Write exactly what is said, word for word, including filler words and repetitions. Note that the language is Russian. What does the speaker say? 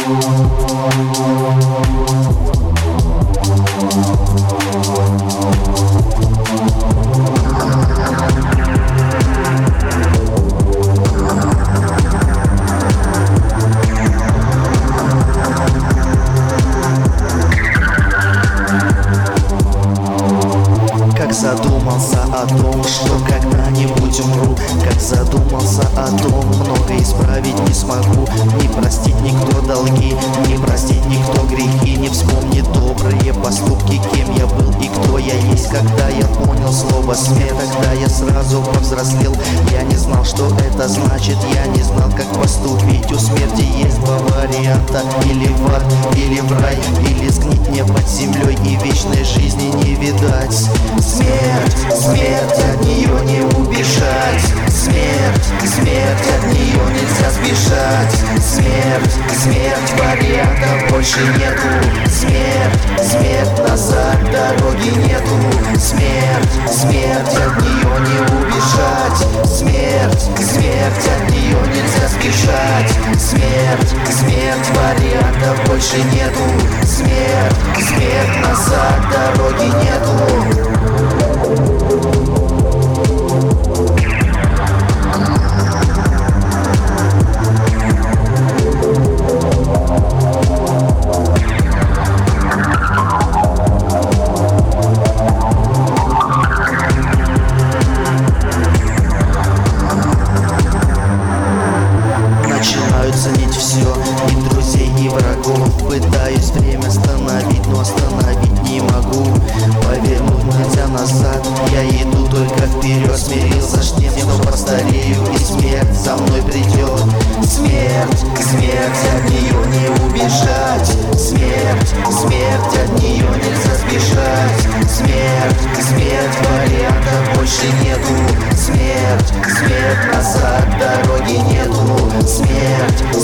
Задумался о том, что когда-нибудь умру. Как задумался о том, много исправить не смогу. Не простить никто долги, не простить никто грехи. Не вспомнит добрые поступки, кем я был и кто я есть. Когда я понял слово смерть, тогда я сразу повзрослел. Я не знал, что это значит, я не знал, как поступить. У смерти есть два варианта: или в ад, или в рай, или сгнить мне под землей и вечной жизни не видать. Смерть, смерть, от нее не убежать. Смерть, смерть, от нее нельзя сбежать. Смерть, смерть, вариантов больше нету. Смерть, смерть, назад дороги нету. Смерть, смерть, от нее не убежать. Смерть, смерть, от нее нельзя сбежать. Смерть, смерть, вариантов больше нету. Смерть, смерть, назад дороги нету. Ценить все, и друзей, и врагов. Пытаюсь время остановить, но остановить не могу. Повернуть нельзя назад, я иду только вперед. Смирился с тем, что постарею, и смерть за мной придет. Смерть, смерть, от нее не убежать. Смерть, смерть, от нее нельзя сбежать. Смерть, смерть, вариантов больше нету. Смерть, смерть, назад дороги нету. Смерть,